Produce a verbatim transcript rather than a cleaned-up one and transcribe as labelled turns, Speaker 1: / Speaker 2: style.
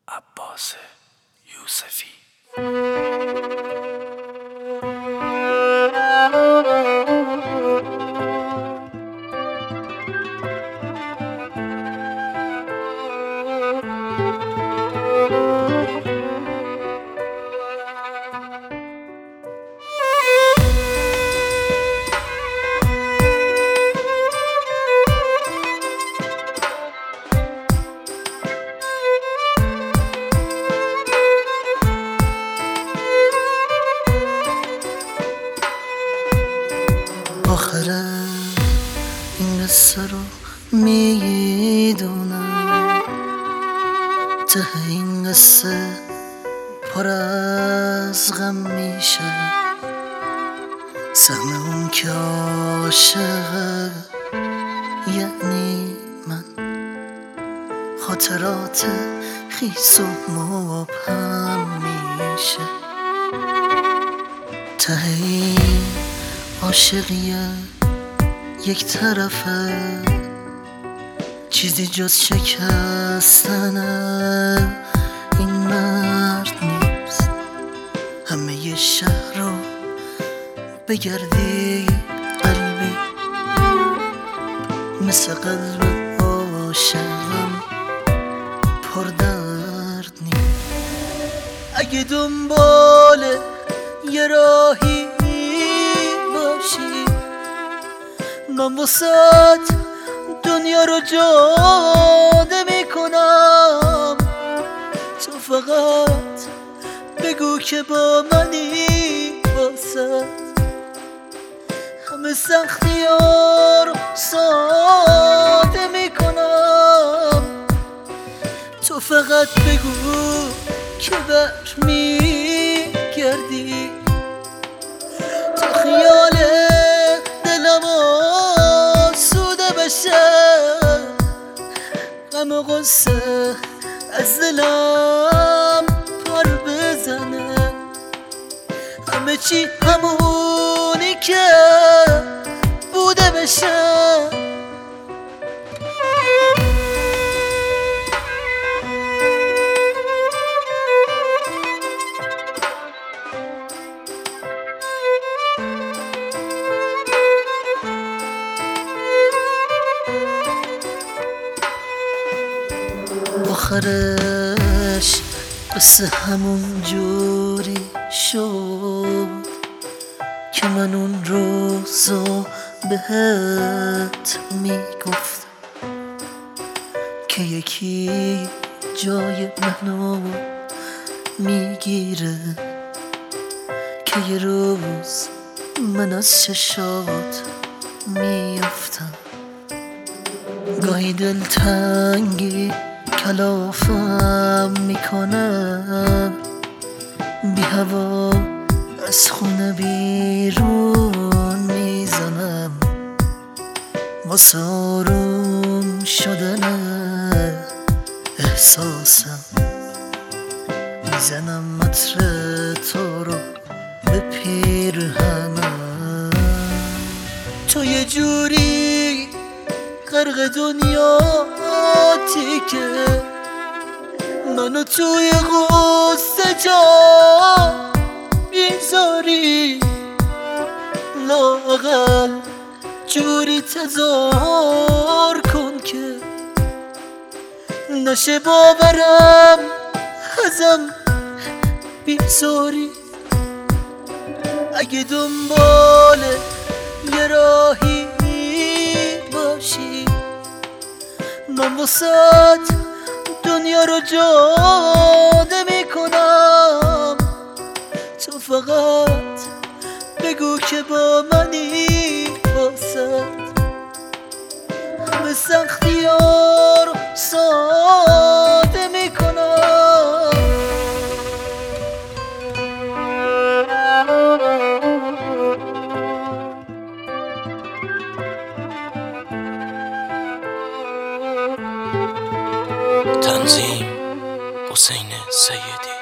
Speaker 1: عباس یوسفی.
Speaker 2: آخره این قصه رو میدونم، ته این قصه پر از غم میشه. سهم اون که عاشقه یعنی من، خاطرات خیس و مبهم میشه. ته این عاشقیه یک طرفه، چیزی جز شکستنه این مرد نیست. همه ی شهر رو بگردی قلبی مثل قلب عاشقم پر درد نیست. اگه دنبال یه راهی باشی، من واسات دنیا رو جاده میکنم. تو فقط بگو که با منی، واسات همه سختی ها رو ساده میکنم. تو فقط بگو که بر میگردی، تو خیال دلم آسوده بشه. غم و غصه از دلم پر بزنه، همه چی همونی که بوده بشه. آخرش قصه همون جوری شد که من اون روزو بهت میگفتم که یکی جای منو میگیره، که یه روز من از چشات میافتم. گاهی دلتنگی کلافم میکنم، بی هوا از خونه بیرون میزنم. واسه آروم شدن احساسم میزنم عطر تو رو به پیرهنم. تو یه جوری غرق دنیاتی که منو توی غصه جا بیزاری. لااقل جوری تظاهر کن که نشه باورم ازم بیزاری. اگه دنبال یه راهی باشی، من واسات دنیا رو جاده میکنم. تو فقط بگو که با منی، واسات همه سختی ها رو ساده میکنم.
Speaker 1: تنظیم حسین سیدی.